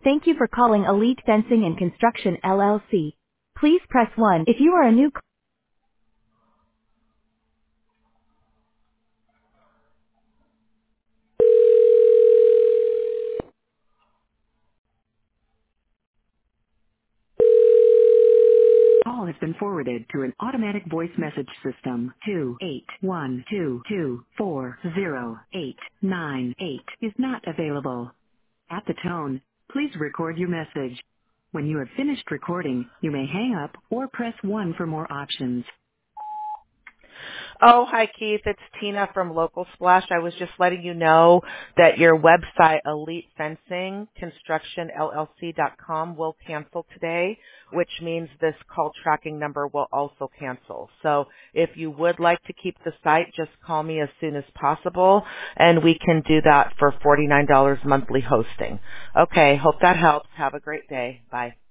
Thank you for calling Elite Fencing and Construction LLC. Please press 1 if you are a new call has been forwarded to an automatic voice message system. 28122408898 is not available. At the tone, please record your message. When you have finished recording, you may hang up or press 1 for more options. Oh, hi, Keith. It's Tina from Local Splash. I was just letting you know that your website, EliteFencingConstructionLLC.com, will cancel today, which means this call tracking number will also cancel. So if you would like to keep the site, just call me as soon as possible, and we can do that for $49 monthly hosting. Okay, hope that helps. Have a great day. Bye.